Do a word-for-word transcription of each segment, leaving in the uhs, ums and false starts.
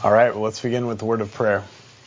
All right, well, let's begin with the word of prayer.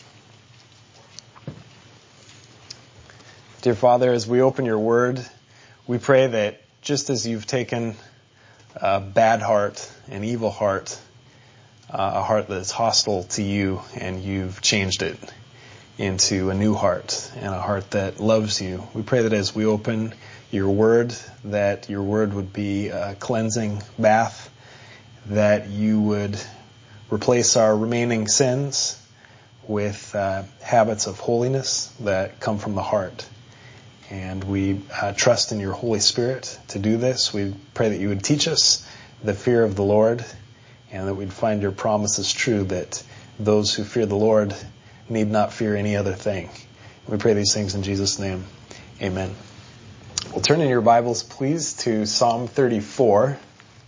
Dear Father, as we open your word, we pray that just as you've taken a bad heart, an evil heart, uh, a heart that is hostile to you, and you've changed it into a new heart and a heart that loves you, we pray that as we open your word, that your word would be a cleansing bath, that you would replace our remaining sins with uh, habits of holiness that come from the heart. And we uh, trust in your Holy Spirit to do this. We pray that you would teach us the fear of the Lord, and that we'd find your promises true, that those who fear the Lord need not fear any other thing. We pray these things in Jesus' name. Amen. Well, turn in your Bibles, please, to Psalm thirty-four.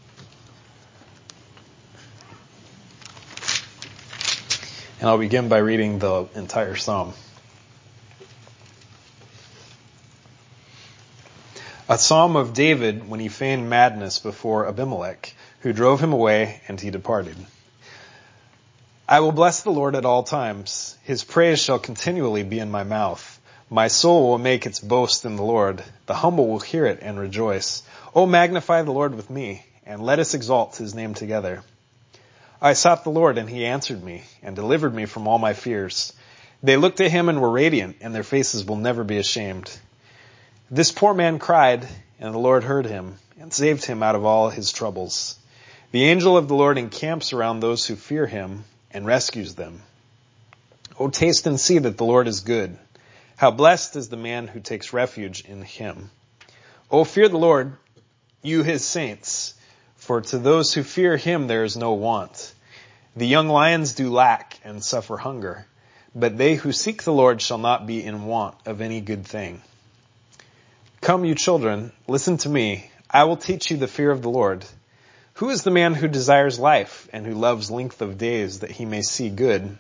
And I'll begin by reading the entire psalm. A psalm of David when he feigned madness before Abimelech, who drove him away, and he departed. I will bless the Lord at all times. His praise shall continually be in my mouth. My soul will make its boast in the Lord. The humble will hear it and rejoice. O magnify the Lord with me, and let us exalt his name together. I sought the Lord, and he answered me, and delivered me from all my fears. They looked to him and were radiant, and their faces will never be ashamed. This poor man cried, and the Lord heard him, and saved him out of all his troubles. The angel of the Lord encamps around those who fear him, and rescues them. O taste and see that the Lord is good. How blessed is the man who takes refuge in him. O fear the Lord, you his saints, for to those who fear him there is no want. The young lions do lack and suffer hunger, but they who seek the Lord shall not be in want of any good thing. Come, you children, listen to me. I will teach you the fear of the Lord. Who is the man who desires life and who loves length of days that he may see good?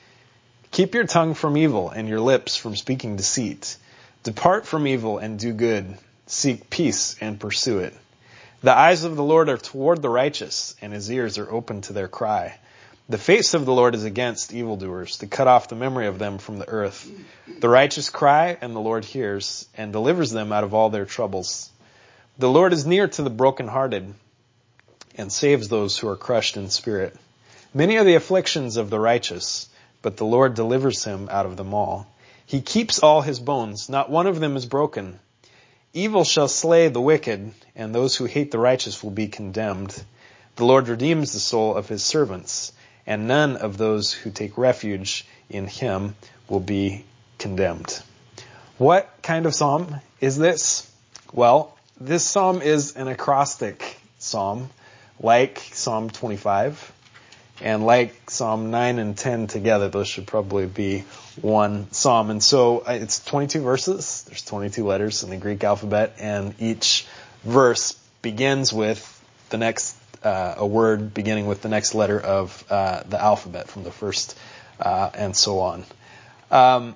Keep your tongue from evil and your lips from speaking deceit. Depart from evil and do good. Seek peace and pursue it. The eyes of the Lord are toward the righteous, and his ears are open to their cry. The face of the Lord is against evildoers, to cut off the memory of them from the earth. The righteous cry, and the Lord hears, and delivers them out of all their troubles. The Lord is near to the brokenhearted, and saves those who are crushed in spirit. Many are the afflictions of the righteous, but the Lord delivers him out of them all. He keeps all his bones, not one of them is broken. Evil shall slay the wicked, and those who hate the righteous will be condemned. The Lord redeems the soul of his servants, and none of those who take refuge in him will be condemned. What kind of psalm is this? Well, this psalm is an acrostic psalm, like Psalm twenty-five, and like Psalm nine and ten together. Those should probably be one psalm. And so it's twenty-two verses. There's twenty-two letters in the Greek alphabet, and each verse begins with the next, uh, a word beginning with the next letter of uh, the alphabet from the first, uh, and so on. Um,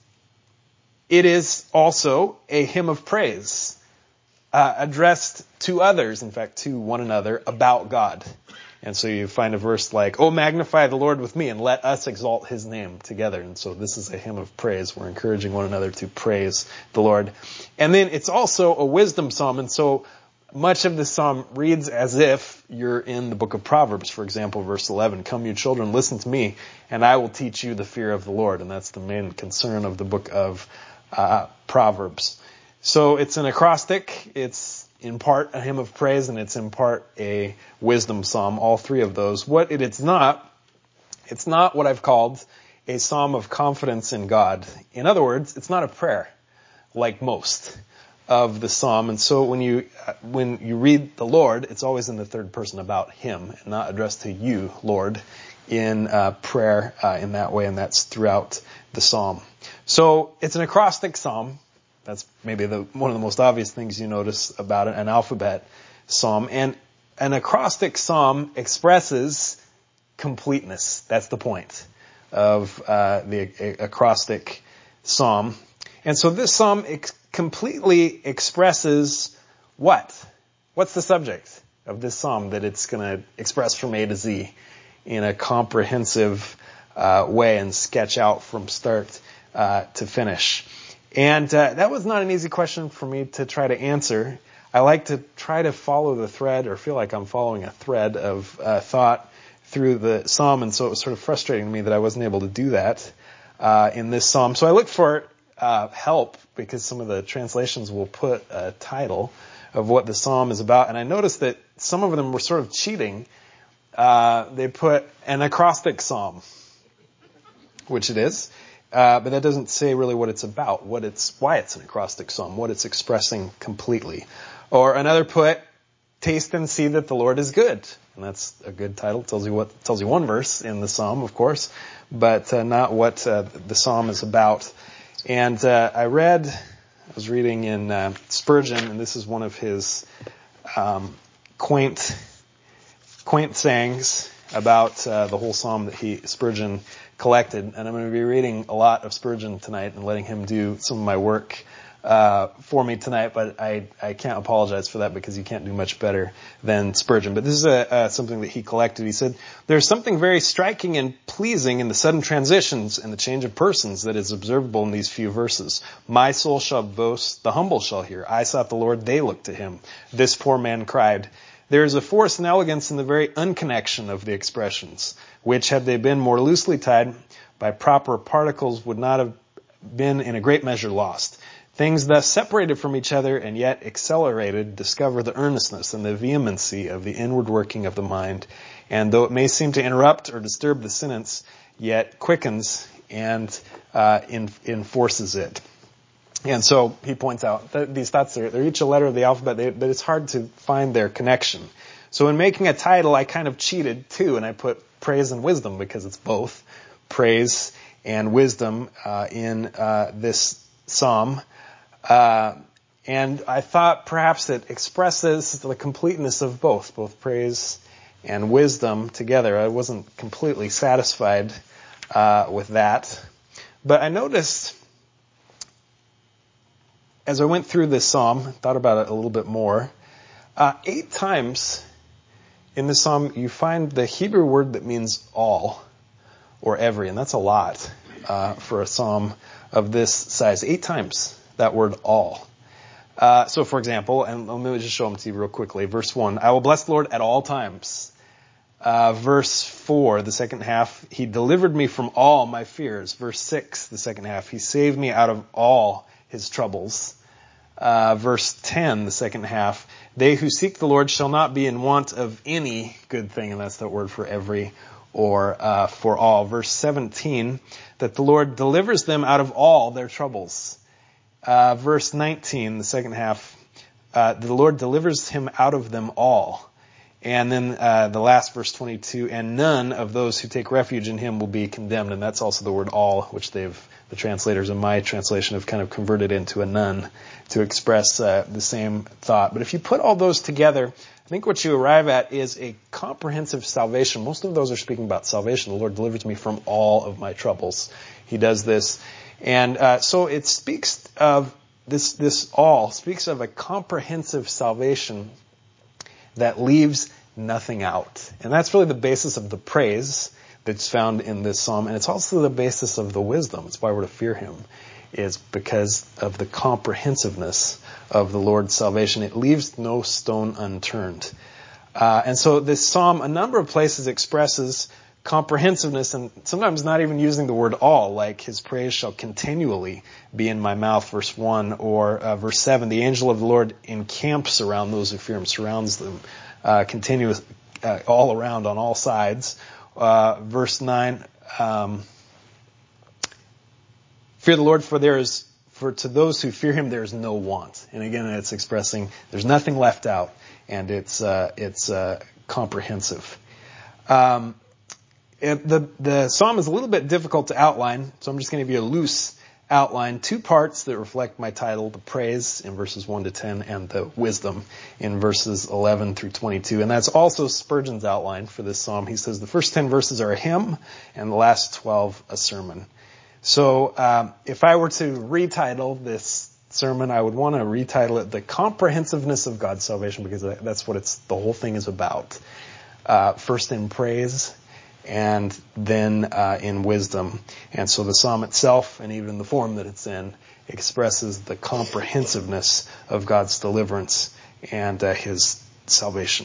it is also a hymn of praise, uh, addressed to others, in fact, to one another, about God. And so you find a verse like, "Oh, magnify the Lord with me, and let us exalt his name together." And so this is a hymn of praise. We're encouraging one another to praise the Lord. And then it's also a wisdom psalm. And so much of the psalm reads as if you're in the book of Proverbs. For example, verse eleven, "Come, you children, listen to me, and I will teach you the fear of the Lord." And that's the main concern of the book of uh, Proverbs. So it's an acrostic. It's in part a hymn of praise, and it's in part a wisdom psalm, all three of those. What it, it's not, it's not what I've called a psalm of confidence in God. In other words, it's not a prayer, like most of the psalm. And so when you when you read the Lord, it's always in the third person about him, and not addressed to you, Lord, in uh, prayer uh, in that way, and that's throughout the psalm. So it's an acrostic psalm. That's maybe the one of the most obvious things you notice about it, an alphabet psalm. And an acrostic psalm expresses completeness. That's the point of uh, the acrostic psalm. And so this psalm ex- completely expresses what? What's the subject of this psalm that it's going to express from A to Z? in a comprehensive uh, way and sketch out from start uh, to finish. And uh, that was not an easy question for me to try to answer. I like to try to follow the thread, or feel like I'm following a thread of uh, thought through the psalm, and so it was sort of frustrating to me that I wasn't able to do that uh, in this psalm. So I looked for uh, help, because some of the translations will put a title of what the psalm is about, and I noticed that some of them were sort of cheating. Uh, they put an acrostic psalm, which it is. Uh, but that doesn't say really what it's about, what it's, why it's an acrostic psalm, what it's expressing completely. Or another put, taste and see that the Lord is good. And that's a good title. It tells you what, tells you one verse in the psalm, of course, but uh, not what uh, the psalm is about. And uh, I read, I was reading in uh, Spurgeon, and this is one of his um, quaint, quaint sayings about uh, the whole psalm that he, Spurgeon, collected. And I'm going to be reading a lot of Spurgeon tonight and letting him do some of my work uh for me tonight, but I, I can't apologize for that, because you can't do much better than Spurgeon. But this is a, uh, something that he collected. He said, "There's something very striking and pleasing in the sudden transitions and the change of persons that is observable in these few verses. My soul shall boast, the humble shall hear. I sought the Lord, they looked to him. This poor man cried." There is a force and elegance in the very unconnection of the expressions, which, had they been more loosely tied by proper particles, would not have been in a great measure lost. Things thus separated from each other and yet accelerated discover the earnestness and the vehemency of the inward working of the mind, and though it may seem to interrupt or disturb the sentence, yet quickens and uh, in, enforces it. And so he points out that these thoughts are, they're each a letter of the alphabet, they, but it's hard to find their connection. So in making a title, I kind of cheated too, and I put praise and wisdom, because it's both praise and wisdom uh, in uh, this psalm. Uh, and I thought perhaps it expresses the completeness of both, both praise and wisdom together. I wasn't completely satisfied uh, with that. But I noticed, as I went through this psalm, thought about it a little bit more, uh, eight times in this psalm you find the Hebrew word that means all or every, and that's a lot uh, for a psalm of this size. Eight times that word all. Uh, so for example, and let me just show them to you real quickly. Verse one, I will bless the Lord at all times. Uh, verse four, the second half, he delivered me from all my fears. Verse six, the second half, he saved me out of all his troubles. Uh, verse ten, the second half, they who seek the Lord shall not be in want of any good thing, and that's that word for every or uh, for all. Verse seventeen, that the Lord delivers them out of all their troubles. Uh, verse nineteen, the second half, uh, the Lord delivers him out of them all. And then uh, the last verse twenty-two, and none of those who take refuge in him will be condemned. And that's also the word all, which they've, the translators in my translation have kind of converted into a none to express uh, the same thought. But if you put all those together, I think what you arrive at is a comprehensive salvation. Most of those are speaking about salvation. The Lord delivers me from all of my troubles. He does this. And uh, so it speaks of this, this all, speaks of a comprehensive salvation that leaves nothing out. And that's really the basis of the praise that's found in this psalm. And it's also the basis of the wisdom. It's why we're to fear him, is because of the comprehensiveness of the Lord's salvation. It leaves no stone unturned. Uh, and so this psalm, a number of places, expresses comprehensiveness, and sometimes not even using the word all, like his praise shall continually be in my mouth, verse one, or uh, verse seven, the angel of the Lord encamps around those who fear him, surrounds them uh, continuous, uh, all around on all sides. Uh, verse nine, um, fear the Lord, for there is, for to those who fear him there is no want. And again, it's expressing there's nothing left out, and it's uh, it's uh, comprehensive. Um, It, the, the psalm is a little bit difficult to outline, so I'm just going to give you a loose outline. Two parts that reflect my title, the praise in verses one to ten and the wisdom in verses eleven through twenty-two. And that's also Spurgeon's outline for this psalm. He says the first ten verses are a hymn and the last twelve a sermon. So um, if I were to retitle this sermon, I would want to retitle it The Comprehensiveness of God's Salvation, because that's what it's the whole thing is about. Uh, first in praise, and then uh, in wisdom. And so the psalm itself, and even the form that it's in, expresses the comprehensiveness of God's deliverance and uh, his salvation.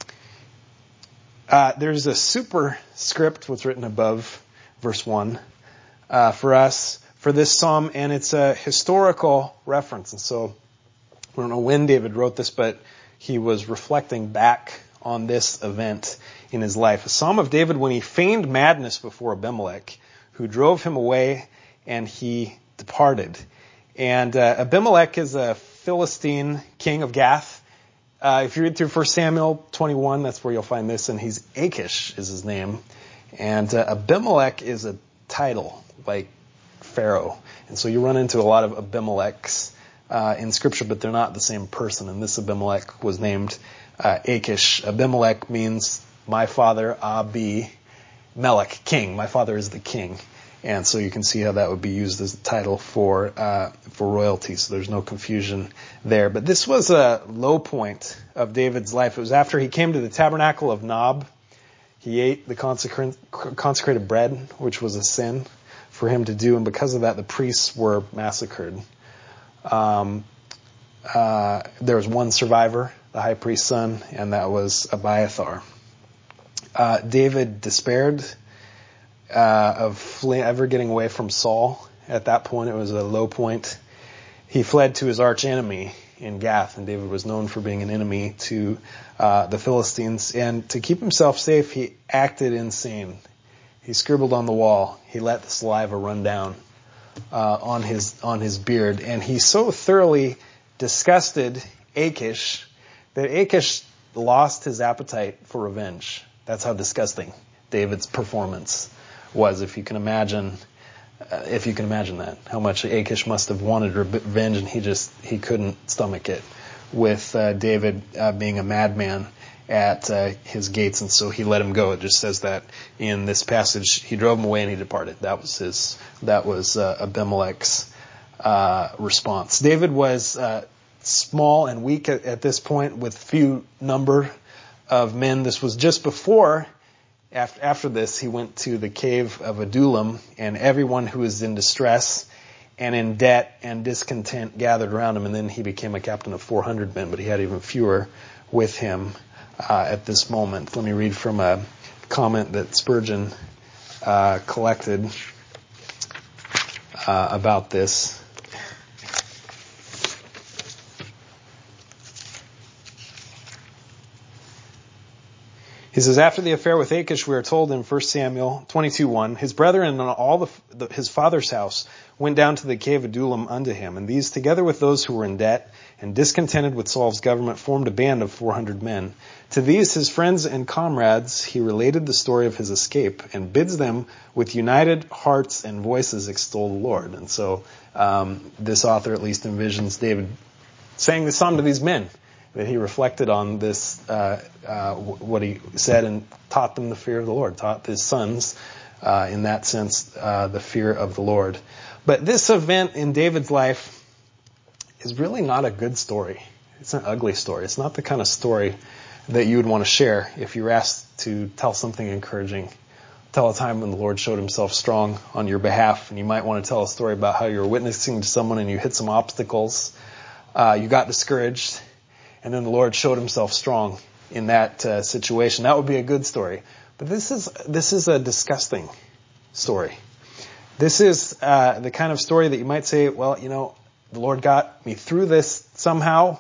Uh, there's a superscript, what's written above verse one, uh, for us, for this psalm, and it's a historical reference. And so, I don't know when David wrote this, but he was reflecting back on this event in his life. A psalm of David when he feigned madness before Abimelech, who drove him away, and he departed. And uh, Abimelech is a Philistine king of Gath. Uh, if you read through First Samuel twenty-one, that's where you'll find this, and he's Achish is his name. And uh, Abimelech is a title, like Pharaoh. And so you run into a lot of Abimelechs uh, in Scripture, but they're not the same person. And this Abimelech was named uh, Achish. Abimelech means my father, Abi, Melech, king. My father is the king. And so you can see how that would be used as a title for uh, for royalty. So there's no confusion there. But this was a low point of David's life. It was after he came to the tabernacle of Nob. He ate the consecrated, consecrated bread, which was a sin for him to do. And because of that, the priests were massacred. Um, uh, there was one survivor, the high priest's son, and that was Abiathar. Uh, David despaired Uh, of flee- ever getting away from Saul. At that point, it was a low point. He fled to his arch enemy in Gath, and David was known for being an enemy to uh, the Philistines. And to keep himself safe, he acted insane. He scribbled on the wall. He let the saliva run down uh, on his on his beard, and he so thoroughly disgusted Achish that Achish lost his appetite for revenge. That's how disgusting David's performance was, if you can imagine, uh, if you can imagine that, how much Achish must have wanted revenge, and he just he couldn't stomach it. With uh, David uh, being a madman at uh, his gates, and so he let him go. It just says that in this passage. He drove him away and he departed. That was his. That was uh, Abimelech's uh, response. David was uh, small and weak at, at this point, with few number of men. This was just before. After, after this, he went to the cave of Adullam, and everyone who was in distress and in debt and discontent gathered around him, and then he became a captain of four hundred men, but he had even fewer with him uh, at this moment. Let me read from a comment that Spurgeon uh, collected uh, about this. He says, after the affair with Achish, we are told in First Samuel twenty-two one, his brethren and all the, the, his father's house went down to the cave of Adullam unto him. And these, together with those who were in debt and discontented with Saul's government, formed a band of four hundred men. To these, his friends and comrades, he related the story of his escape and bids them with united hearts and voices extol the Lord. And so um, this author at least envisions David saying this psalm to these men, that he reflected on this, uh, uh, what he said, and taught them the fear of the Lord, taught his sons, uh, in that sense, uh, the fear of the Lord. But this event in David's life is really not a good story. It's an ugly story. It's not the kind of story that you would want to share if you were asked to tell something encouraging. Tell a time when the Lord showed himself strong on your behalf, and you might want to tell a story about how you were witnessing to someone and you hit some obstacles, uh, you got discouraged, and then the Lord showed himself strong in that uh, situation. That would be a good story. But this is this is a disgusting story. This is uh, the kind of story that you might say, well, you know, the Lord got me through this somehow.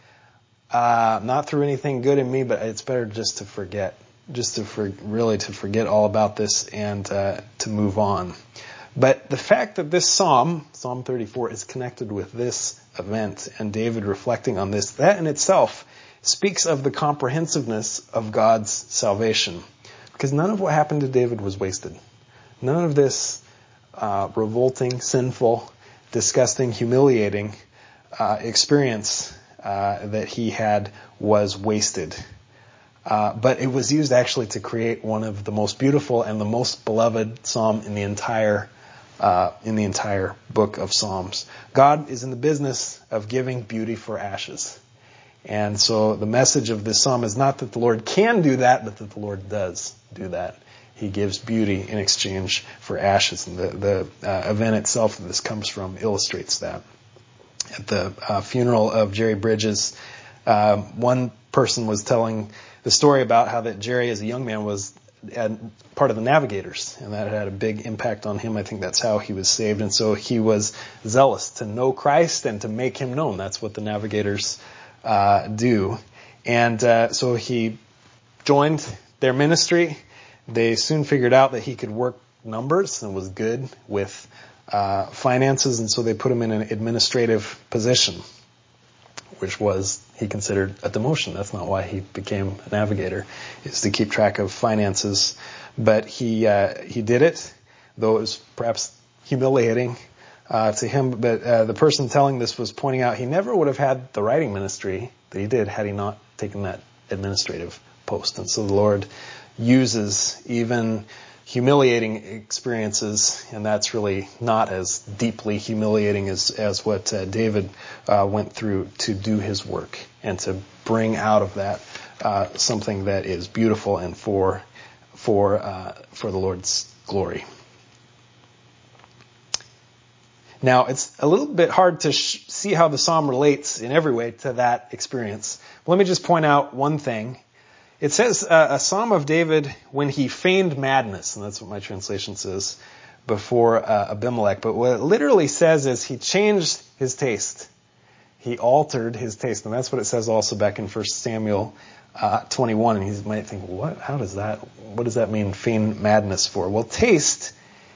Uh, not through anything good in me, but it's better just to forget. Just to for, really to forget all about this and uh, to move on. But the fact that this psalm, Psalm thirty-four, is connected with this event and David reflecting on this, that in itself speaks of the comprehensiveness of God's salvation. Because none of what happened to David was wasted. None of this uh, revolting, sinful, disgusting, humiliating uh, experience uh, that he had was wasted. Uh, but it was used actually to create one of the most beautiful and the most beloved psalm in the entire uh, in the entire book of Psalms. God is in the business of giving beauty for ashes. And so the message of this psalm is not that the Lord can do that, but that the Lord does do that. he gives beauty in exchange for ashes. And the, the uh, event itself that this comes from illustrates that. At the uh, funeral of Jerry Bridges, uh, one person was telling the story about how that Jerry, as a young man, was part of the Navigators, and that had a big impact on him. I think that's how he was saved. And so he was zealous to know Christ and to make him known. That's what the Navigators uh, do. And uh, so he joined their ministry. They soon figured out that he could work numbers and was good with uh, finances, and so they put him in an administrative position, which was, he considered, a demotion. That's not why he became a navigator, is to keep track of finances. But he uh, he did it, though it was perhaps humiliating uh, to him. But uh, the person telling this was pointing out he never would have had the writing ministry that he did had he not taken that administrative post. And so the Lord uses even humiliating experiences, and that's really not as deeply humiliating as, as what uh, David uh, went through to do his work and to bring out of that uh, something that is beautiful and for for uh, for the Lord's glory. Now, it's a little bit hard to sh- see how the psalm relates in every way to that experience. Let me just point out one thing. It says uh, a psalm of David when he feigned madness, and that's what my translation says, before uh, Abimelech. But what it literally says is he changed his taste. He altered his taste. And that's what it says also back in First Samuel uh, twenty-one. And you might think, what? How does that, what does that mean, feign madness for? Well, taste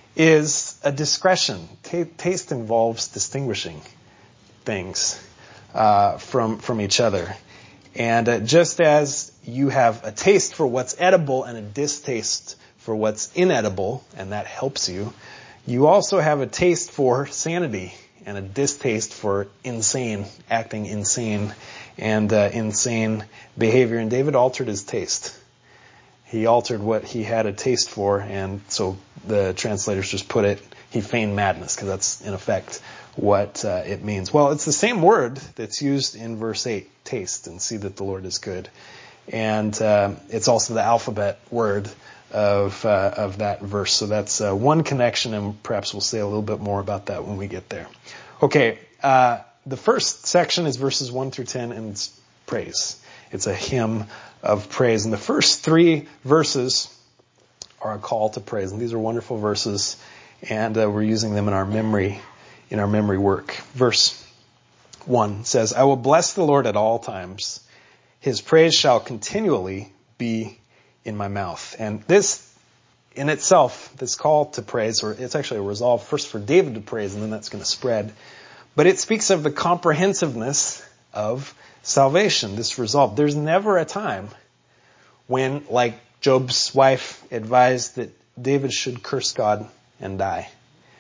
is a discretion. T- taste involves distinguishing things uh, from from each other. And uh, just as you have a taste for what's edible and a distaste for what's inedible, and that helps you, you also have a taste for sanity and a distaste for insane, acting insane, and uh, insane behavior. And David altered his taste. He altered what he had a taste for, and so the translators just put it, he feigned madness, because that's in effect what uh, it means. Well, it's the same word that's used in verse eight, taste and see that the Lord is good. And uh, it's also the alphabet word of uh, of that verse. So that's uh, one connection, and perhaps we'll say a little bit more about that when we get there. Okay, uh, the first section is verses one through ten, and it's praise. It's a hymn of praise. And the first three verses are a call to praise. And these are wonderful verses, and uh, we're using them in our memory, in our memory work. Verse one says, I will bless the Lord at all times. His praise shall continually be in my mouth. And this in itself, this call to praise, or it's actually a resolve first for David to praise, and then that's going to spread. But it speaks of the comprehensiveness of salvation, this resolve. There's never a time when, like Job's wife advised, that David should curse God and die.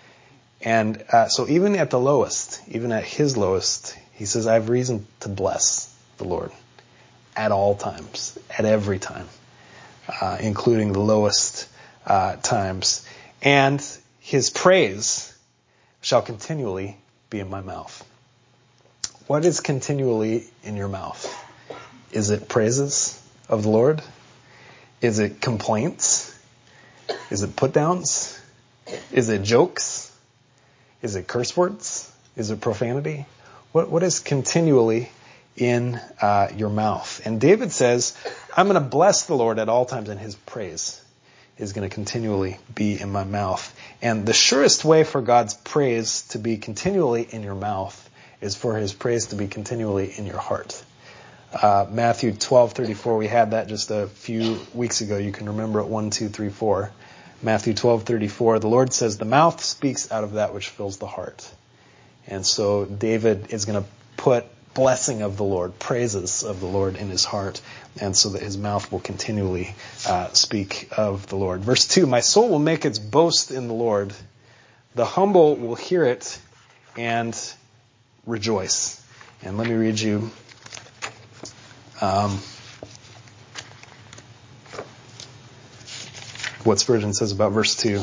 And uh, so even at the lowest, even at his lowest, he says, I have reason to bless the Lord at all times, at every time, uh, including the lowest uh, times. And his praise shall continually be in my mouth. What is continually in your mouth? Is it praises of the Lord? Is it complaints? Is it put-downs? Is it jokes? Is it curse words? Is it profanity? What What is continually in uh, your mouth? And David says, I'm going to bless the Lord at all times, and his praise is going to continually be in my mouth. And the surest way for God's praise to be continually in your mouth is for his praise to be continually in your heart. Uh, Matthew twelve thirty-four, we had that just a few weeks ago. You can remember it, one, two, three, four. Matthew twelve thirty-four, the Lord says, the mouth speaks out of that which fills the heart. And so David is going to put blessing of the Lord, praises of the Lord in his heart, and so that his mouth will continually uh, speak of the Lord. Verse two, my soul will make its boast in the Lord. The humble will hear it and rejoice. And let me read you um, what Spurgeon says about verse two.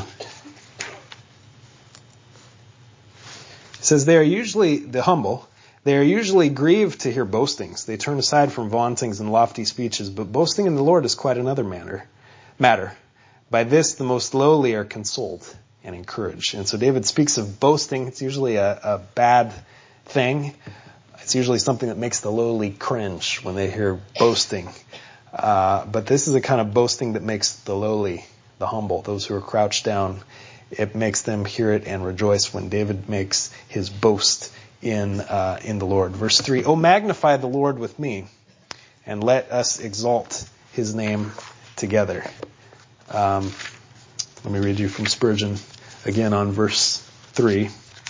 It says, they are usually, the humble, they are usually grieved to hear boastings. They turn aside from vauntings and lofty speeches, but boasting in the Lord is quite another matter. matter. By this, the most lowly are consoled and encouraged. And so David speaks of boasting. It's usually a, a bad thing. It's usually something that makes the lowly cringe when they hear boasting. Uh, but this is a kind of boasting that makes the lowly, the humble, those who are crouched down. It makes them hear it and rejoice when David makes his boast in uh, in the Lord. Verse three, "O magnify the Lord with me, and let us exalt his name together." Um, let me read you from Spurgeon again on verse three.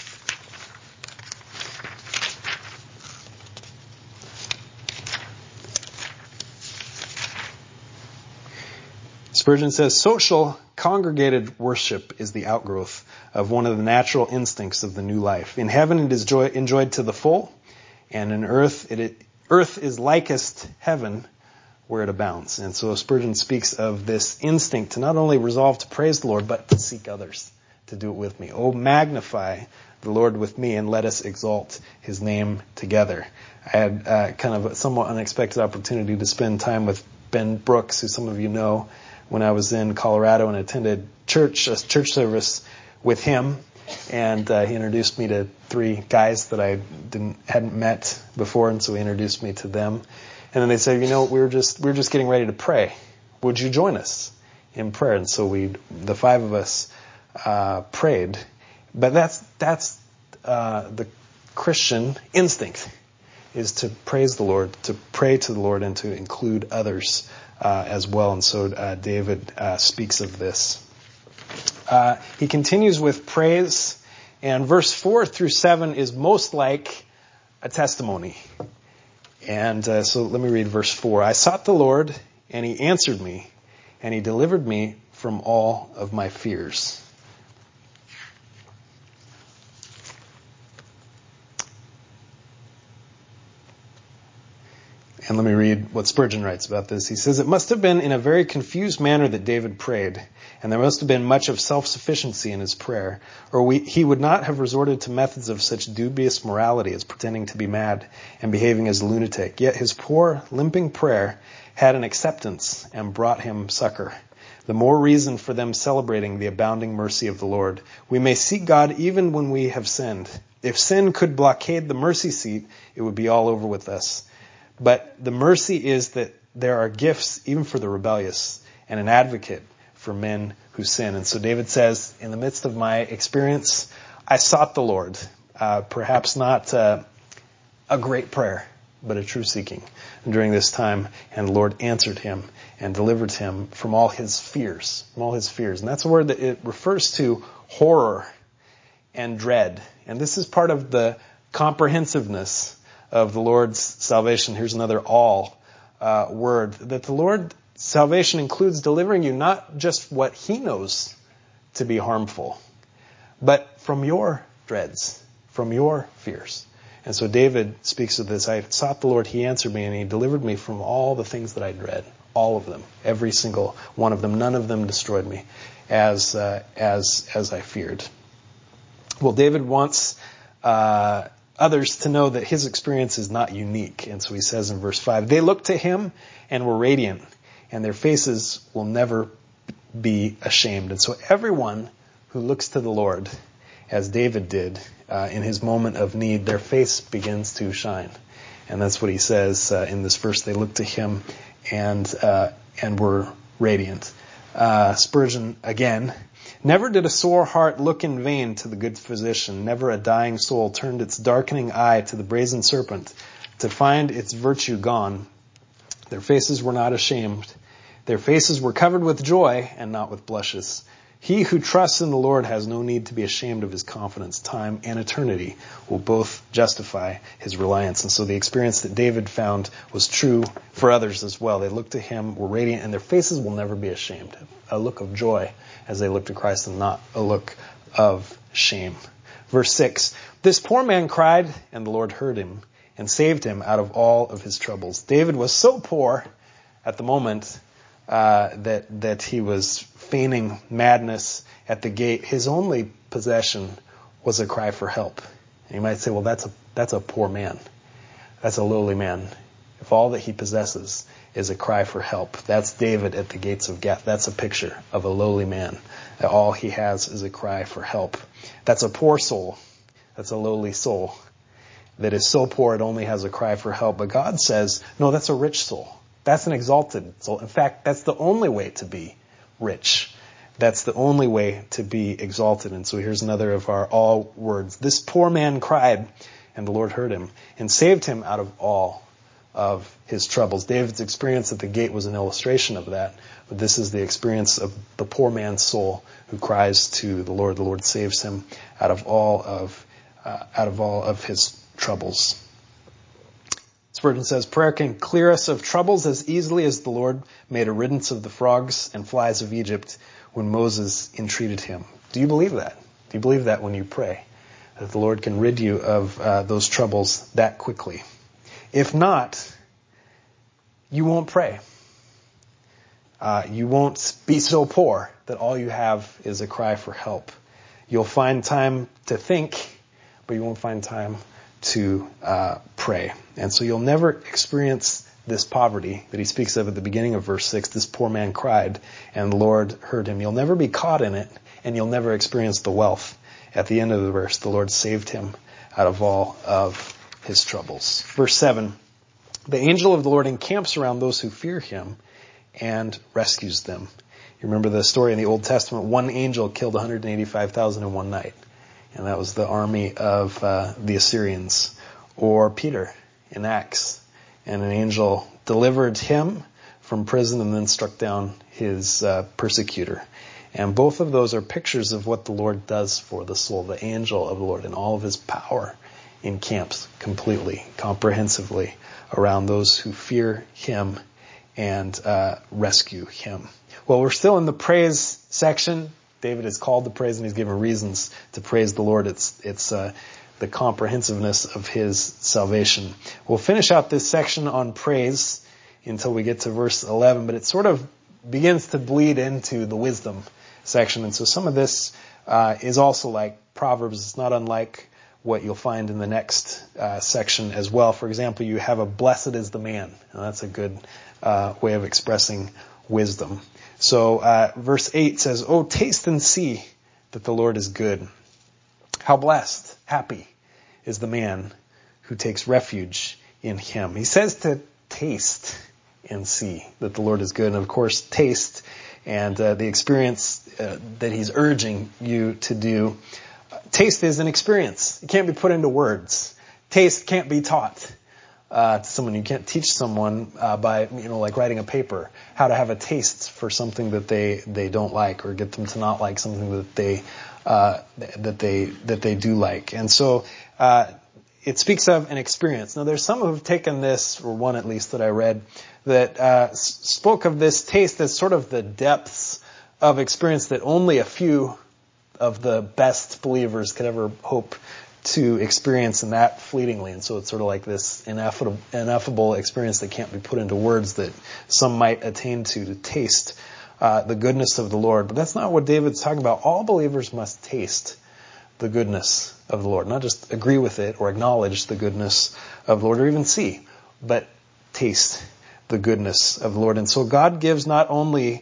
Spurgeon says, "Social, congregated worship is the outgrowth of one of the natural instincts of the new life. In heaven it is joy, enjoyed to the full, and in earth it, it earth is likest heaven where it abounds." And so Spurgeon speaks of this instinct to not only resolve to praise the Lord, but to seek others to do it with me. "Oh, magnify the Lord with me, and let us exalt his name together." I had uh, kind of a somewhat unexpected opportunity to spend time with Ben Brooks, who some of you know, when I was in Colorado and attended church, a church service with him. And uh, he introduced me to three guys that I didn't hadn't met before, and so he introduced me to them. And then they said, you know, we were just we were just getting ready to pray. Would you join us in prayer? And so we, the five of us, uh, prayed. But that's that's uh, the Christian instinct, is to praise the Lord, to pray to the Lord, and to include others uh, as well. And so uh, David uh, speaks of this. Uh, he continues with praise, and verse four through seven is most like a testimony. And uh, so let me read verse four. "I sought the Lord, and he answered me, and he delivered me from all of my fears." And let me read what Spurgeon writes about this. He says, "It must have been in a very confused manner that David prayed, and there must have been much of self-sufficiency in his prayer, or we, he would not have resorted to methods of such dubious morality as pretending to be mad and behaving as a lunatic. Yet his poor, limping prayer had an acceptance and brought him succor. The more reason for them celebrating the abounding mercy of the Lord. We may seek God even when we have sinned. If sin could blockade the mercy seat, it would be all over with us. But the mercy is that there are gifts even for the rebellious and an advocate for men who sin." And so David says, in the midst of my experience, I sought the Lord. Uh, perhaps not uh, a great prayer, but a true seeking during this time. And the Lord answered him and delivered him from all his fears, from all his fears. And that's a word that it refers to horror and dread. And this is part of the comprehensiveness of the Lord's salvation. Here's another all uh, word, that the Lord's salvation includes delivering you not just what he knows to be harmful, but from your dreads, from your fears. And so David speaks of this. "I sought the Lord, he answered me, and he delivered me from all the things that I dread." All of them, every single one of them. None of them destroyed me as uh, as as I feared. Well, David wants uh others to know that his experience is not unique. And so he says in verse five, "They looked to him and were radiant, and their faces will never be ashamed." And so everyone who looks to the Lord, as David did uh, in his moment of need, their face begins to shine. And that's what he says uh, in this verse. They looked to him and uh, and were radiant. Uh, Spurgeon again, "Never did a sore heart look in vain to the good physician. Never a dying soul turned its darkening eye to the brazen serpent to find its virtue gone. Their faces were not ashamed. Their faces were covered with joy and not with blushes. He who trusts in the Lord has no need to be ashamed of his confidence. Time and eternity will both justify his reliance." And so the experience that David found was true for others as well. They looked to him, were radiant, and their faces will never be ashamed. A look of joy as they look to Christ, and not a look of shame. Verse six, "This poor man cried, and the Lord heard him and saved him out of all of his troubles." David was so poor at the moment uh, that that he was feigning madness at the gate. His only possession was a cry for help. And you might say, well, that's a that's a poor man. That's a lowly man. if all that he possesses is a cry for help. That's David at the gates of Gath. That's a picture of a lowly man. That all he has is a cry for help. That's a poor soul. That's a lowly soul that is so poor it only has a cry for help. But God says, no, that's a rich soul. That's an exalted soul. In fact, that's the only way to be rich. That's the only way to be exalted. And so here's another of our all words. This poor man cried, and the Lord heard him and saved him out of all of his troubles. David's experience at the gate was an illustration of that. But this is the experience of the poor man's soul who cries to the Lord. The Lord saves him out of all of uh, out of all of his troubles. Spurgeon says, prayer can clear us of troubles as easily as the Lord made a riddance of the frogs and flies of Egypt when Moses entreated him. Do you believe that? Do you believe that when you pray? That the Lord can rid you of uh, those troubles that quickly? If not, you won't pray. Uh, you won't be so poor that all you have is a cry for help. You'll find time to think, but you won't find time to uh, pray. And so you'll never experience this poverty that he speaks of at the beginning of verse six. This poor man cried, and the Lord heard him. You'll never be caught in it, and you'll never experience the wealth. At the end of the verse, the Lord saved him out of all of his troubles. Verse seven, the angel of the Lord encamps around those who fear him and rescues them. You remember the story in the Old Testament, one angel killed one hundred eighty-five thousand in one night. And that was the army of uh, the Assyrians. Or Peter in Acts. And an angel delivered him from prison and then struck down his uh, persecutor. And both of those are pictures of what the Lord does for the soul. The angel of the Lord and all of his power encamps completely, comprehensively around those who fear him and uh, rescue him. Well, we're still in the praise section. David is called to praise, and he's given reasons to praise the Lord. It's it's uh, the comprehensiveness of his salvation. We'll finish out this section on praise until we get to verse eleven, but it sort of begins to bleed into the wisdom section. And so some of this uh, is also like Proverbs. It's not unlike what you'll find in the next uh, section as well. For example, you have a blessed is the man. And that's a good uh, way of expressing wisdom. So uh, verse eight says, oh, taste and see that the Lord is good. How blessed, happy is the man who takes refuge in him. He says to taste and see that the Lord is good. And of course, taste and uh, the experience uh, that he's urging you to do. Uh, taste is an experience. It can't be put into words. Taste can't be taught. Uh, to someone. You can't teach someone uh, by, you know, like writing a paper, how to have a taste for something that they, they don't like, or get them to not like something that they uh, that they that they do like. And so uh, it speaks of an experience. Now, there's some who have taken this, or one at least that I read, that uh, spoke of this taste as sort of the depths of experience that only a few of the best believers could ever hope to experience, in that fleetingly. And so it's sort of like this ineffable, ineffable experience that can't be put into words that some might attain to, to taste uh, the goodness of the Lord. But that's not what David's talking about. All believers must taste the goodness of the Lord. Not just agree with it or acknowledge the goodness of the Lord or even see, but taste the goodness of the Lord. And so God gives not only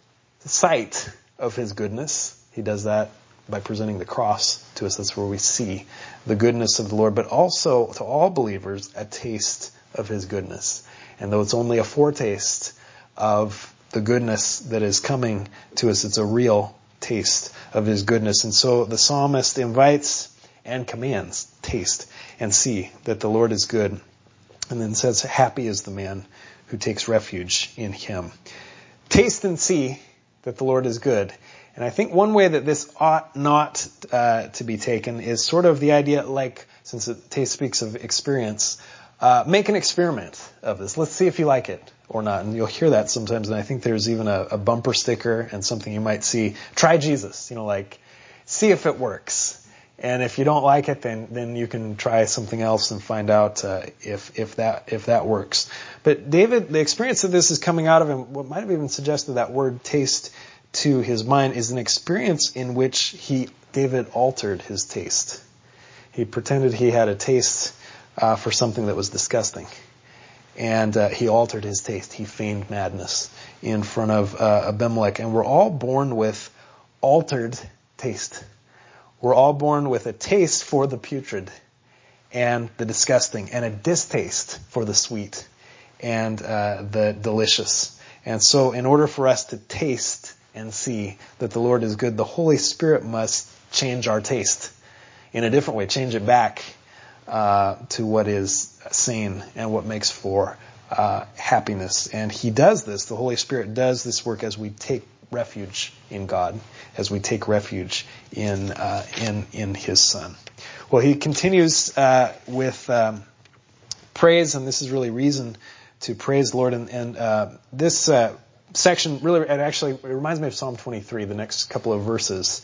sight of his goodness, he does that by presenting the cross to us. That's where we see the goodness of the Lord, but also to all believers a taste of his goodness. And though it's only a foretaste of the goodness that is coming to us, it's a real taste of his goodness. And so the psalmist invites and commands, taste and see that the Lord is good. And then says, happy is the man who takes refuge in him. Taste and see that the Lord is good. And I think one way that this ought not uh, to be taken is sort of the idea, like, since it taste speaks of experience, uh, make an experiment of this. Let's see if you like it or not. And you'll hear that sometimes. And I think there's even a, a bumper sticker and something you might see. Try Jesus. You know, like, see if it works. And if you don't like it, then then you can try something else and find out uh, if if that if that works. But David, the experience of this is coming out of him. What might have even suggested that word taste to his mind is an experience in which he David altered his taste. He pretended he had a taste uh, for something that was disgusting, And uh, he altered his taste. He feigned madness in front of uh, Abimelech. And we're all born with altered taste. We're all born with a taste for the putrid and the disgusting, and a distaste for the sweet and uh, the delicious. And so in order for us to taste and see that the Lord is good, the Holy Spirit must change our taste in a different way, change it back uh, to what is sane and what makes for uh, happiness. And he does this, the Holy Spirit does this work as we take refuge in God, as we take refuge in uh, in in His Son. Well, he continues uh, with um, praise, and this is really reason to praise the Lord. And, and uh, this uh, section really, it actually it reminds me of Psalm twenty-three, the next couple of verses,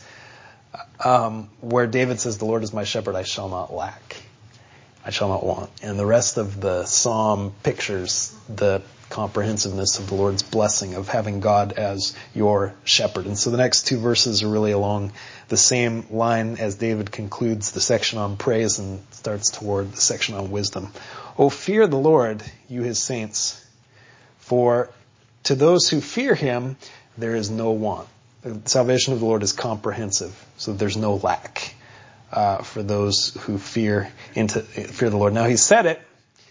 um, where David says, "The Lord is my shepherd; I shall not lack, I shall not want." And the rest of the psalm pictures the comprehensiveness of the Lord's blessing of having God as your shepherd. And so the next two verses are really along the same line as David concludes the section on praise and starts toward the section on wisdom. "O fear the Lord, you His saints, for to those who fear Him there is no want." The salvation of the Lord is comprehensive, so there's no lack uh, for those who fear into fear the Lord. Now He said it.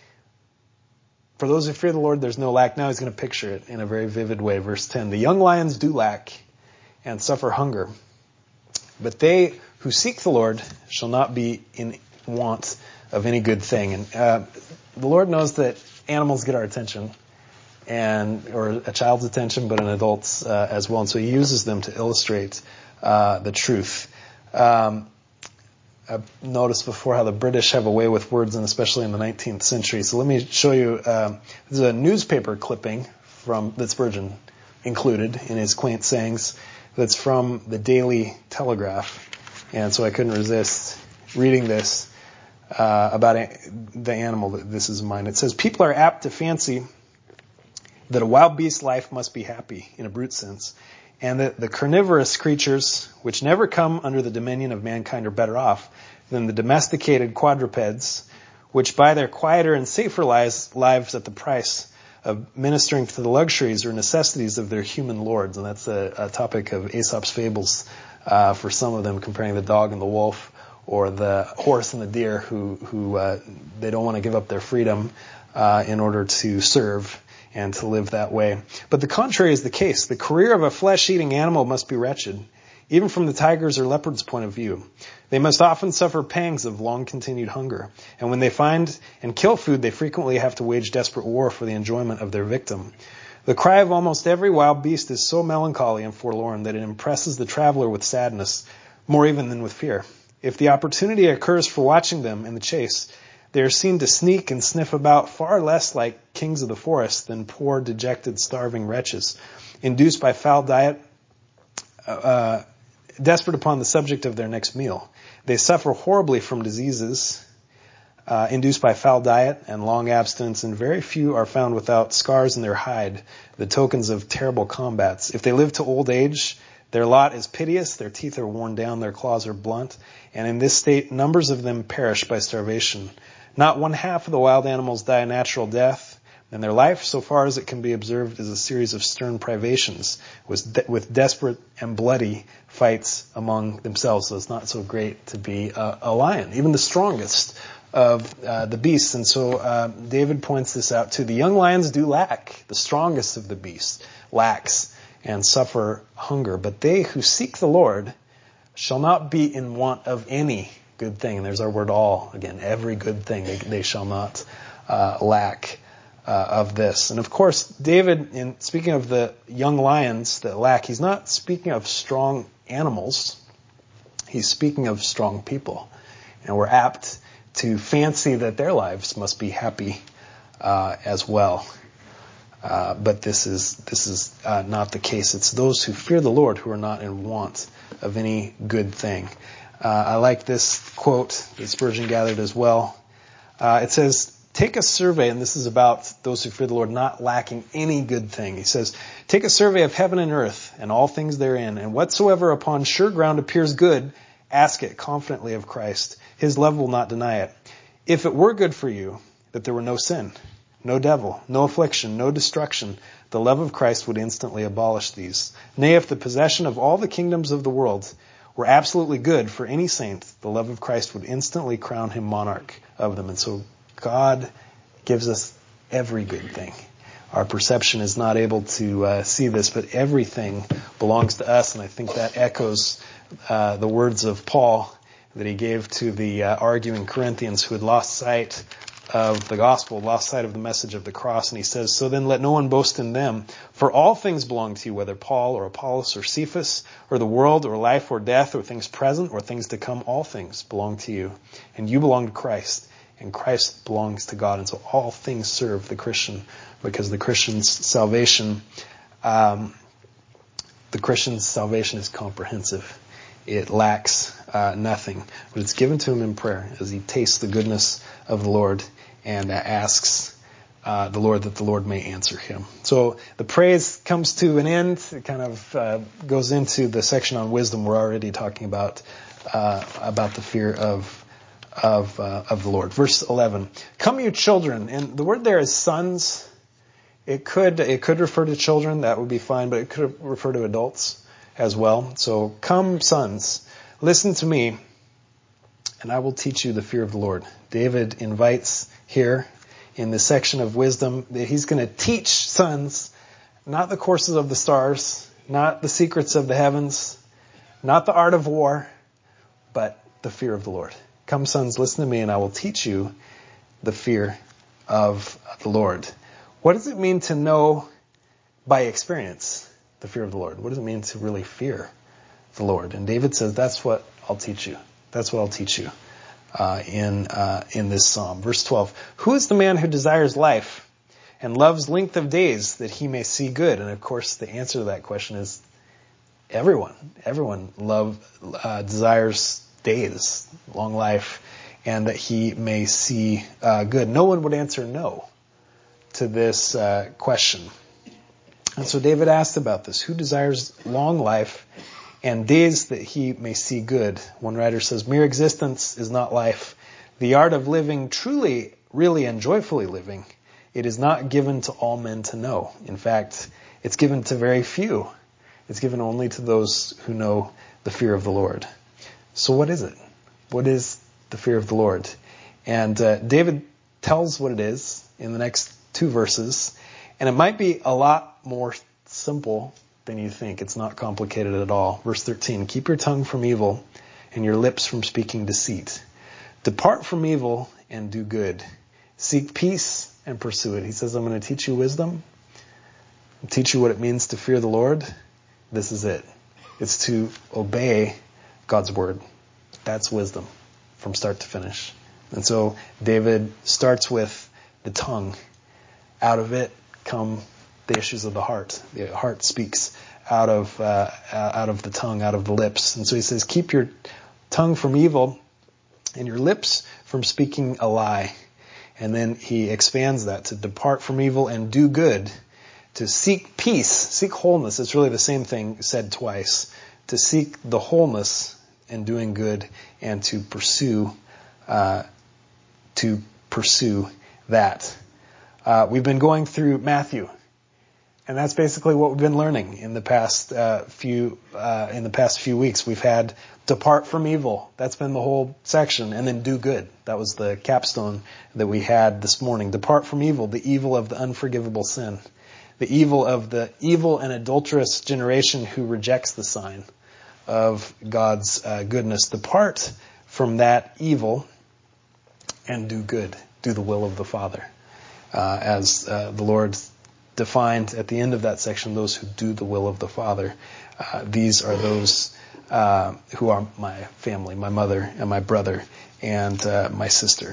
For those who fear the Lord, there's no lack. Now He's going to picture it in a very vivid way. Verse ten, "The young lions do lack and suffer hunger, but they who seek the Lord shall not be in want of any good thing." And uh, the Lord knows that animals get our attention, and or a child's attention, but an adult's uh, as well. And so He uses them to illustrate uh, the truth. Um, I've noticed before how the British have a way with words, and especially in the nineteenth century. So let me show you. Uh, this is a newspaper clipping from that Spurgeon included in his quaint sayings. That's from the Daily Telegraph, and so I couldn't resist reading this uh, about a, the animal that this is mine. It says, "People are apt to fancy that a wild beast life must be happy in a brute sense, and that the carnivorous creatures which never come under the dominion of mankind are better off than the domesticated quadrupeds, which by their quieter and safer lives, lives at the price of ministering to the luxuries or necessities of their human lords." And that's a, a topic of Aesop's fables uh, for some of them, comparing the dog and the wolf, or the horse and the deer, who, who uh, they don't want to give up their freedom uh, in order to serve and to live that way. But the contrary is the case. The career of a flesh-eating animal must be wretched, even from the tiger's or leopard's point of view. They must often suffer pangs of long-continued hunger, and when they find and kill food, they frequently have to wage desperate war for the enjoyment of their victim. The cry of almost every wild beast is so melancholy and forlorn that it impresses the traveler with sadness, more even than with fear. If the opportunity occurs for watching them in the chase, they are seen to sneak and sniff about far less like kings of the forest than poor, dejected, starving wretches, induced by foul diet, uh, desperate upon the subject of their next meal. They suffer horribly from diseases uh, induced by foul diet and long abstinence, and very few are found without scars in their hide, the tokens of terrible combats. If they live to old age, their lot is piteous, their teeth are worn down, their claws are blunt, and in this state numbers of them perish by starvation. Not one half of the wild animals die a natural death, and their life, so far as it can be observed, is a series of stern privations with, de- with desperate and bloody fights among themselves. So it's not so great to be a, a lion, even the strongest of uh, the beasts. And so uh, David points this out too. The young lions do lack, the strongest of the beasts lacks and suffer hunger, but they who seek the Lord shall not be in want of any good thing. And there's our word all again, every good thing. They, they shall not uh, lack uh, of this. And of course, David, in speaking of the young lions that lack, he's not speaking of strong animals. He's speaking of strong people. And we're apt to fancy that their lives must be happy uh, as well. Uh, but this is this is uh, not the case. It's those who fear the Lord who are not in want of any good thing. Uh, I like this quote that Spurgeon gathered as well. Uh, it says, "Take a survey," and this is about those who fear the Lord not lacking any good thing. He says, "Take a survey of heaven and earth and all things therein, and whatsoever upon sure ground appears good, ask it confidently of Christ. His love will not deny it. If it were good for you that there were no sin, no devil, no affliction, no destruction. The love of Christ would instantly abolish these. Nay, if the possession of all the kingdoms of the world were absolutely good for any saint, the love of Christ would instantly crown him monarch of them. And so God gives us every good thing. Our perception is not able to uh, see this, but everything belongs to us. And I think that echoes uh, the words of Paul that he gave to the uh, arguing Corinthians who had lost sight of the gospel, lost sight of the message of the cross. And he says, so then let no one boast in them, for all things belong to you, whether Paul or Apollos or Cephas or the world or life or death or things present or things to come, all things belong to you. And you belong to Christ, and Christ belongs to God. And so all things serve the Christian, because the Christian's salvation, um, the Christian's salvation is comprehensive. It lacks uh, nothing, but it's given to him in prayer as he tastes the goodness of the Lord and uh, asks uh, the Lord that the Lord may answer him. So the praise comes to an end. It kind of uh, goes into the section on wisdom. We're already talking about uh, about the fear of of uh, of the Lord. Verse eleven: Come, you children, and the word there is sons. It could it could refer to children. That would be fine, but it could refer to adults as well. So, come, sons, listen to me, and I will teach you the fear of the Lord. David invites here in this section of wisdom that he's going to teach sons not the courses of the stars, not the secrets of the heavens, not the art of war, but the fear of the Lord. Come, sons, listen to me, and I will teach you the fear of the Lord. What does it mean to know by experience the fear of the Lord? What does it mean to really fear the Lord? And David says, that's what I'll teach you. That's what I'll teach you uh, in uh, in this psalm. Verse twelve, who is the man who desires life and loves length of days that he may see good? And of course, the answer to that question is everyone. Everyone love uh, desires days, long life, and that he may see uh, good. No one would answer no to this uh, question. And so David asked about this. Who desires long life and days that he may see good? One writer says, mere existence is not life. The art of living truly, really, and joyfully living, it is not given to all men to know. In fact, it's given to very few. It's given only to those who know the fear of the Lord. So what is it? What is the fear of the Lord? And uh, David tells what it is in the next two verses. And it might be a lot more simple than you think. It's not complicated at all. Verse thirteen, keep your tongue from evil and your lips from speaking deceit. Depart from evil and do good. Seek peace and pursue it. He says, I'm going to teach you wisdom. I'll teach you what it means to fear the Lord. This is it. It's to obey God's word. That's wisdom from start to finish. And so David starts with the tongue. Out of it come the issues of the heart. The heart speaks out of uh, out of the tongue, out of the lips. And so he says, keep your tongue from evil and your lips from speaking a lie. And then he expands that to depart from evil and do good, to seek peace, seek wholeness. It's really the same thing said twice. To seek the wholeness and doing good, and to pursue uh, to pursue that. Uh, we've been going through Matthew, and that's basically what we've been learning in the past uh, few uh, in the past few weeks. We've had depart from evil. That's been the whole section, and then do good. That was the capstone that we had this morning. Depart from evil, the evil of the unforgivable sin, the evil of the evil and adulterous generation who rejects the sign of God's uh, goodness. Depart from that evil and do good. Do the will of the Father. Uh, as uh, the Lord defined at the end of that section, those who do the will of the Father. Uh, these are those uh, who are my family, my mother and my brother and uh, my sister.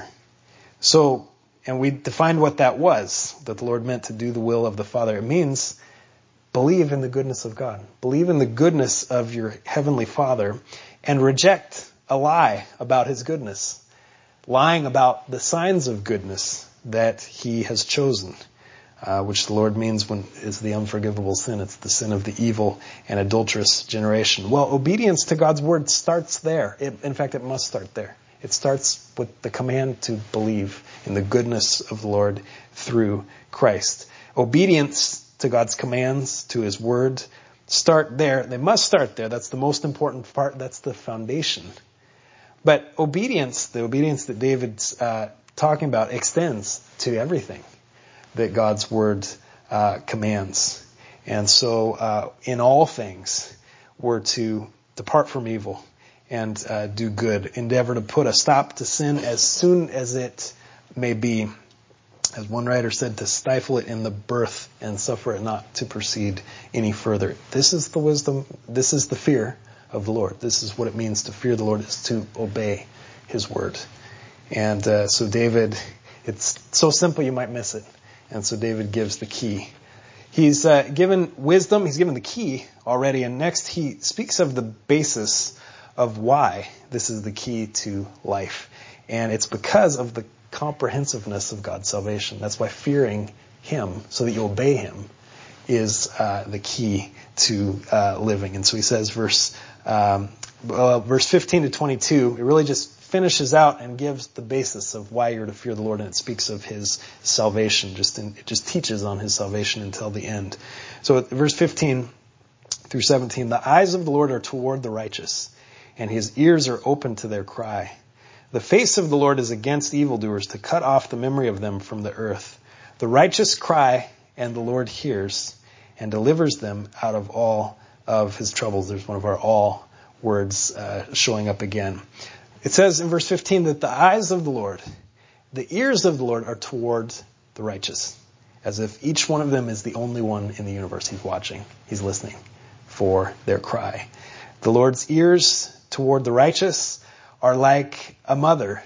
So, and we defined what that was, that the Lord meant to do the will of the Father. It means believe in the goodness of God. Believe in the goodness of your Heavenly Father and reject a lie about His goodness. Lying about the signs of goodness that He has chosen, uh, which the Lord means when is the unforgivable sin. It's the sin of the evil and adulterous generation. Well, obedience to God's word starts there. It, in fact, it must start there. It starts with the command to believe in the goodness of the Lord through Christ. Obedience to God's commands, to his word, start there. They must start there. That's the most important part. That's the foundation. But obedience, the obedience that David's uh, talking about, extends to everything that God's word uh, commands. And so uh, in all things, we're to depart from evil and uh, do good. Endeavor to put a stop to sin as soon as it may be. As one writer said, to stifle it in the birth and suffer it not to proceed any further. This is the wisdom, this is the fear of the Lord. This is what it means to fear the Lord, is to obey his word. And uh, so David, it's so simple you might miss it. And so David gives the key. He's uh, given wisdom, he's given the key already, and next he speaks of the basis of why this is the key to life. And it's because of the comprehensiveness of God's salvation. That's why fearing him, so that you obey him, is uh, the key to uh, living. And so he says, verse um, uh, verse fifteen to twenty-two, it really just finishes out and gives the basis of why you're to fear the Lord, and it speaks of his salvation. Just in, it just teaches on his salvation until the end. So at verse fifteen through seventeen, the eyes of the Lord are toward the righteous, and his ears are open to their cry. The face of the Lord is against evildoers, to cut off the memory of them from the earth. The righteous cry, and the Lord hears, and delivers them out of all of his troubles. There's one of our all words uh, showing up again. It says in verse fifteen that the eyes of the Lord, the ears of the Lord are toward the righteous, as if each one of them is the only one in the universe. He's watching, he's listening for their cry. The Lord's ears toward the righteous are like a mother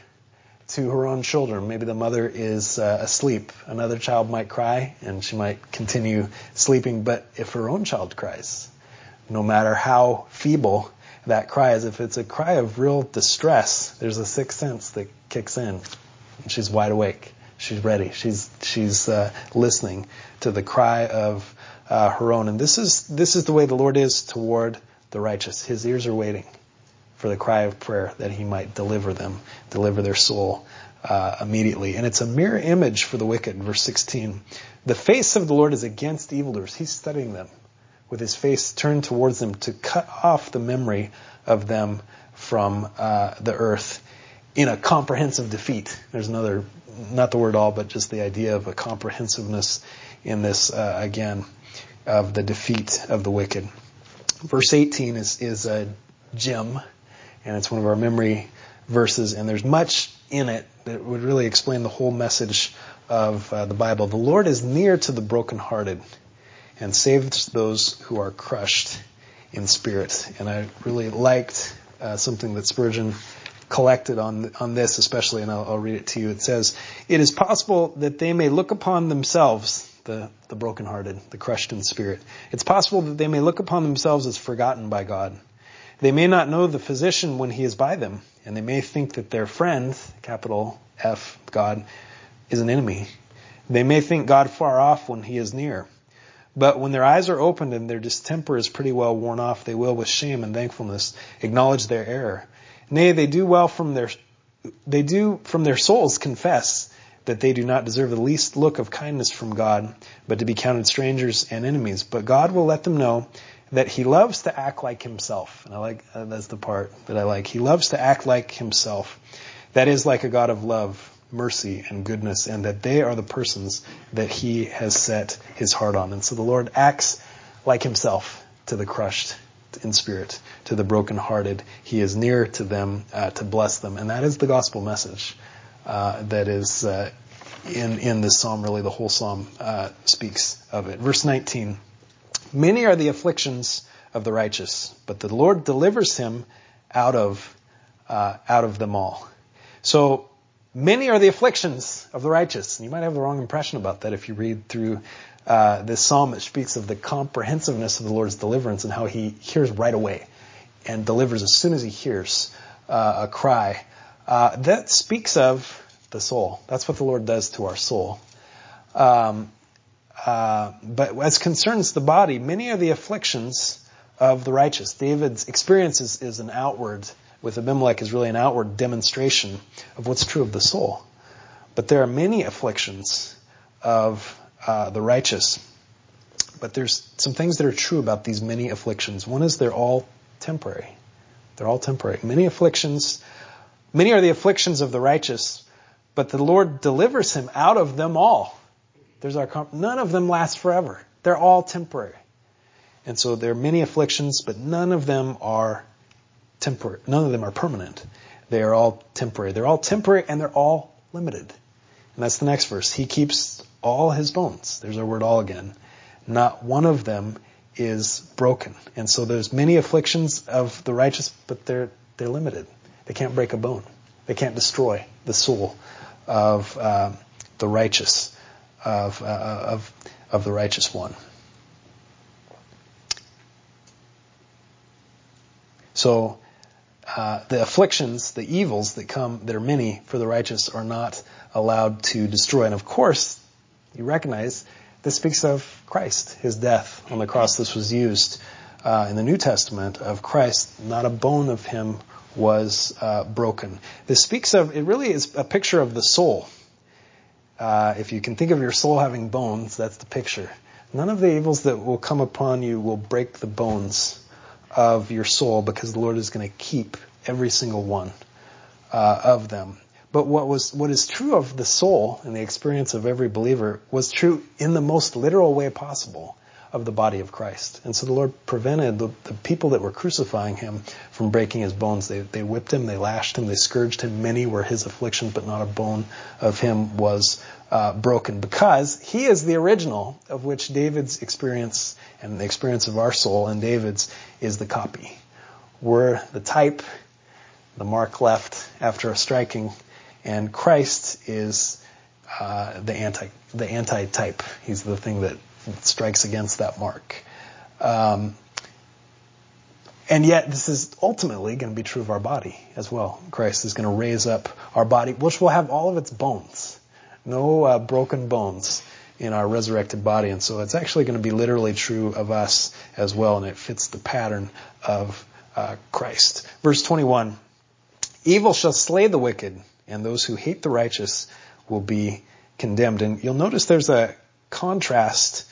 to her own children. Maybe the mother is uh, asleep. Another child might cry and she might continue sleeping. But if her own child cries, no matter how feeble that cry is, if it's a cry of real distress, there's a sixth sense that kicks in. And she's wide awake. She's ready. She's she's uh, listening to the cry of uh, her own. And this is this is the way the Lord is toward the righteous. His ears are waiting for the cry of prayer, that he might deliver them, deliver their soul uh, immediately. And it's a mirror image for the wicked. Verse sixteen, the face of the Lord is against evildoers. He's studying them with his face turned towards them, to cut off the memory of them from uh, the earth in a comprehensive defeat. There's another, not the word all, but just the idea of a comprehensiveness in this, uh, again, of the defeat of the wicked. Verse eighteen is, is a gem, and it's one of our memory verses, and there's much in it that would really explain the whole message of uh, the Bible. The Lord is near to the brokenhearted and saves those who are crushed in spirit. And I really liked uh, something that Spurgeon collected on on this especially, and I'll, I'll read it to you. It says, "It is possible that they may look upon themselves," the, the brokenhearted, the crushed in spirit. "It's possible that they may look upon themselves as forgotten by God. They may not know the physician when he is by them, and they may think that their friend, capital F, God, is an enemy. They may think God far off when he is near. But when their eyes are opened and their distemper is pretty well worn off, they will, with shame and thankfulness, acknowledge their error. Nay, they do well from their, they do from their souls confess that they do not deserve the least look of kindness from God, but to be counted strangers and enemies. But God will let them know that he loves to act like himself." And I like, uh, that's the part that I like. He loves to act like himself. That is, like a God of love, mercy, and goodness, and that they are the persons that he has set his heart on. And so the Lord acts like himself to the crushed in spirit, to the brokenhearted. He is near to them uh, to bless them. And that is the gospel message uh, that is uh, in, in this psalm. Really, the whole psalm uh, speaks of it. Verse nineteen, "Many are the afflictions of the righteous, but the Lord delivers him out of uh, out of them all." So, many are the afflictions of the righteous. And you might have the wrong impression about that if you read through uh, this psalm. It speaks of the comprehensiveness of the Lord's deliverance and how he hears right away and delivers as soon as he hears uh, a cry. Uh, that speaks of the soul. That's what the Lord does to our soul. Um, uh, but as concerns the body, many are the afflictions of the righteous. David's experience is, is an outward with Abimelech is really an outward demonstration of what's true of the soul. But there are many afflictions of uh, the righteous. But there's some things that are true about these many afflictions. One is they're all temporary. They're all temporary. Many afflictions, many are the afflictions of the righteous, but the Lord delivers him out of them all. There's our comp- none of them last forever. They're all temporary. And so there are many afflictions, but none of them are temporary. None of them are permanent. They are all temporary. They're all temporary and they're all limited. And that's the next verse. He keeps all his bones. There's our word all again. Not one of them is broken. And so there's many afflictions of the righteous, but they're they're limited. They can't break a bone. They can't destroy the soul of uh, the righteous, of uh, of of the righteous one. So uh, the afflictions, the evils that come, that are many for the righteous, are not allowed to destroy. And of course, you recognize this speaks of Christ, his death on the cross. This was used uh, in the New Testament of Christ. Not a bone of him was uh, broken. This speaks of, it really is a picture of the soul. Uh, if you can think of your soul having bones, that's the picture. None of the evils that will come upon you will break the bones of your soul, because the Lord is going to keep every single one uh, of them. But what was what is true of the soul and the experience of every believer was true in the most literal way possible of the body of Christ. And so the Lord prevented the, the people that were crucifying him from breaking his bones. They, they whipped him, they lashed him, they scourged him. Many were his afflictions, but not a bone of him was uh, broken, because he is the original of which David's experience and the experience of our soul and David's is the copy. We're the type, the mark left after a striking, and Christ is uh, the anti the anti-type. He's the thing that strikes against that mark. Um, and yet, this is ultimately going to be true of our body as well. Christ is going to raise up our body, which will have all of its bones. No uh, broken bones in our resurrected body. And so it's actually going to be literally true of us as well, and it fits the pattern of uh, Christ. Verse twenty-one, evil shall slay the wicked, and those who hate the righteous will be condemned. And you'll notice there's a contrast.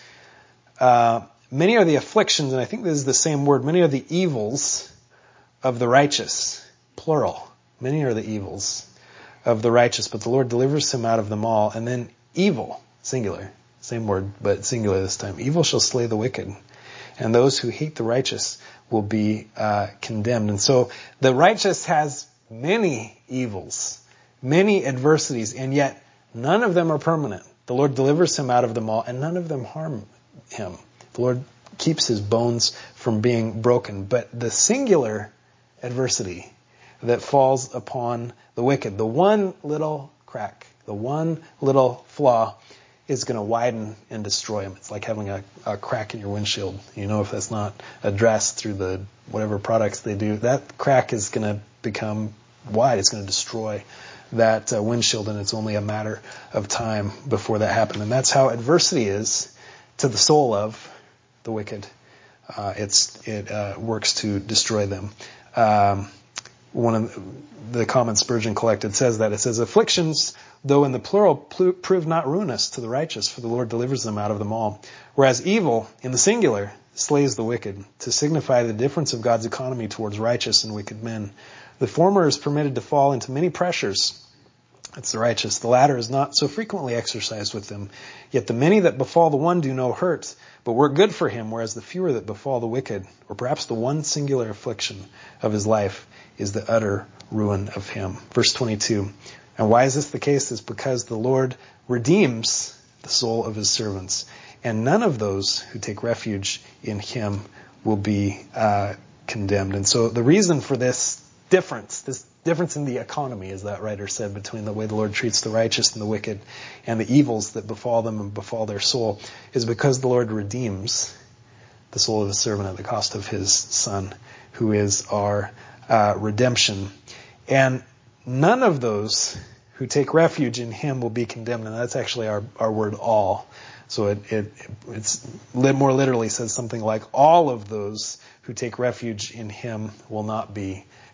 Uh, many are the afflictions, and I think this is the same word, many are the evils of the righteous, plural. Many are the evils of the righteous, but the Lord delivers him out of them all. And then evil, singular, same word, but singular this time. Evil shall slay the wicked, and those who hate the righteous will be uh, condemned. And so the righteous has many evils, many adversities, and yet none of them are permanent. The Lord delivers him out of them all, and none of them harm him. The Lord keeps his bones from being broken. But the singular adversity that falls upon the wicked, the one little crack, the one little flaw, is going to widen and destroy him. It's like having a, a crack in your windshield. You know, if that's not addressed through the whatever products they do, that crack is going to become wide. It's going to destroy that uh, windshield, and it's only a matter of time before that happens. And that's how adversity is to the soul of the wicked. Uh, it's it uh, works to destroy them. Um, one of the comments Spurgeon collected says that. It says, afflictions, though in the plural, pl- prove not ruinous to the righteous, for the Lord delivers them out of them all. Whereas evil, in the singular, slays the wicked, to signify the difference of God's economy towards righteous and wicked men. The former is permitted to fall into many pressures. That's the righteous. The latter is not so frequently exercised with them. Yet the many that befall the one do no hurt, but work good for him, whereas the fewer that befall the wicked, or perhaps the one singular affliction of his life, is the utter ruin of him. Verse twenty-two. And why is this the case? It's because the Lord redeems the soul of his servants, and none of those who take refuge in him will be uh, condemned. And so the reason for this difference, this difference in the economy, as that writer said, between the way the Lord treats the righteous and the wicked, and the evils that befall them and befall their soul, is because the Lord redeems the soul of his servant at the cost of his Son, who is our uh, redemption. And none of those who take refuge in him will be condemned. And that's actually our, our word all. So it, it it's more literally says something like, all of those who take refuge in him will not be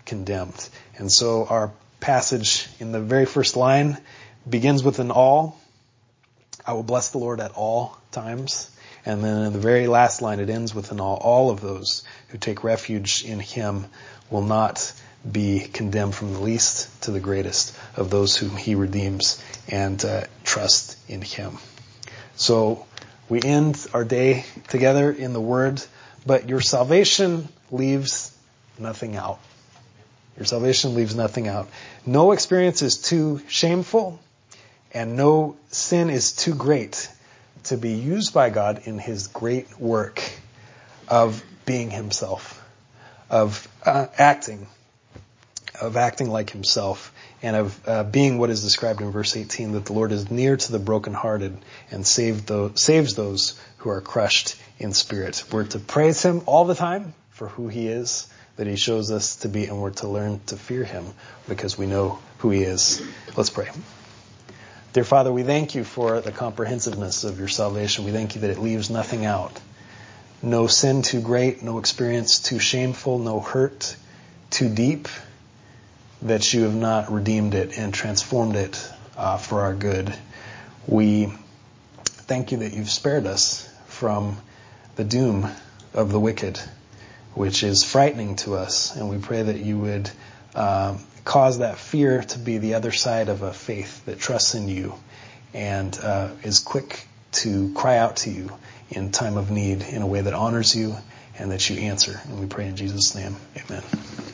condemned. And so our passage in the very first line begins with an all. I will bless the Lord at all times. And then in the very last line, it ends with an all. All of those who take refuge in him will not be condemned, from the least to the greatest of those whom he redeems and uh, trust in him. So we end our day together in the Word, but your salvation leaves nothing out. Your salvation leaves nothing out. No experience is too shameful, and no sin is too great to be used by God in his great work of being himself, of uh, acting, of acting like himself, and of uh, being what is described in verse eighteen, that the Lord is near to the brokenhearted and save those, saves those who are crushed in spirit. We're to praise him all the time for who he is, that he shows us to be, and we're to learn to fear him because we know who he is. Let's pray. Dear Father, we thank you for the comprehensiveness of your salvation. We thank you that it leaves nothing out. No sin too great, no experience too shameful, no hurt too deep, that you have not redeemed it and transformed it uh, for our good. We thank you that you've spared us from the doom of the wicked, which is frightening to us. And we pray that you would um, cause that fear to be the other side of a faith that trusts in you and uh, is quick to cry out to you in time of need in a way that honors you and that you answer. And we pray in Jesus' name. Amen.